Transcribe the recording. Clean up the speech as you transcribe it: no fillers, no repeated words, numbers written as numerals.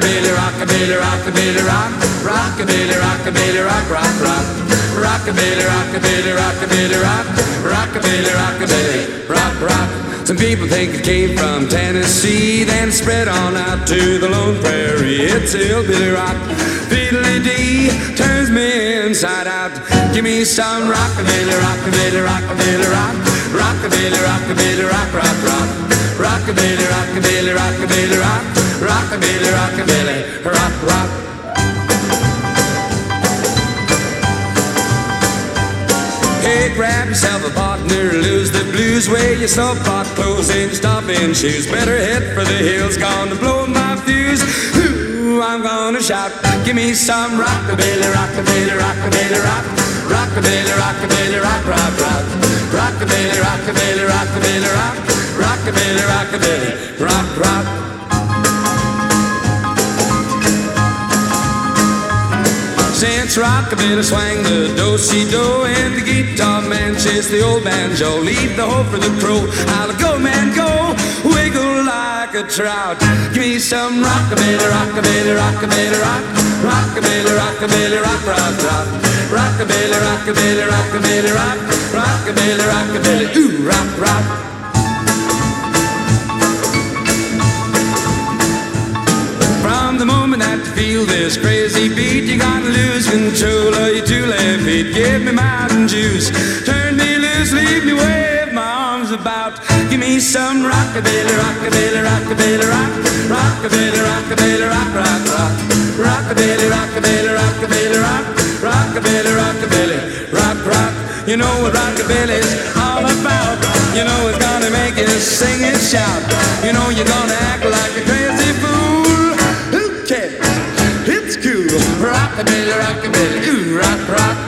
rockabilly, rockabilly, rockabilly, rock, rockabilly, rockabilly, rock, rock, rock, rockabilly, rockabilly, rockabilly, rock, rockabilly, rockabilly, rock, rock. Some people think it came from Tennessee, then spread on out to the Lone Prairie. It's hillbilly rock, fiddly-dee, turns me inside out. Give me some rockabilly, rockabilly, rockabilly, rock, rockabilly, rockabilly, rock, rock, rock, rockabilly, rockabilly, rockabilly, rock, rockabilly, rockabilly, rock, rock. Hey, grab yourself a partner, lose the blues, wear your snowblock clothes and stomping shoes. Better head for the hills, gonna blow my fuse. Ooh, I'm gonna shout, give me some rockabilly, rockabilly, rockabilly, rock, rockabilly, rockabilly, rock, rock, rock, rockabilly, rockabilly, rockabilly, rock, rockabilly, rockabilly, rock, rock. Since rockabilly swang the do-si-do and the guitar man chased the old banjo, leave the hoe for the crow. I'll go, man, go, wiggle like a trout. Give me some rockabilly, rockabilly, rockabilly, rock, rockabilly, rockabilly, rock, rock, rock, rockabilly, rockabilly, rockabilly, rock, rockabilly, rockabilly, ooh, rock, rock. From the moment that you feel this crazy beat, you gotta lose control of your two left feet. Give me Mountain Dew, turn me loose, leave me wave my arms about. Give me some rockabilly, rockabilly, rockabilly, rock, rockabilly, rockabilly, rock, rock, rock, rockabilly, rockabilly, rockabilly, rock, rockabilly, rockabilly, rock, rock. You know what rockabilly's all about. You know it's gonna make you sing and shout. You know you're gonna act like a crazy fool. It's cool, rockabilly, rockabilly, ooh, rock, rock.